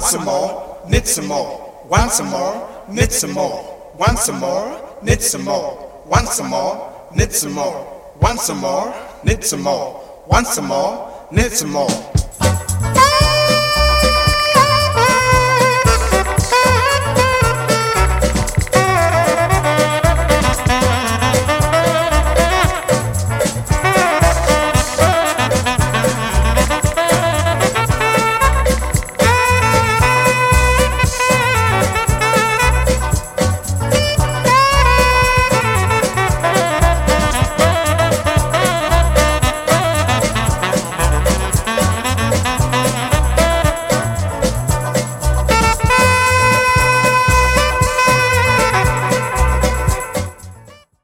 some more, knit some more, want some more, knit some more, want some more, knit some more, want some more, knit some more, want some more, knit some more, want some more, knit some more.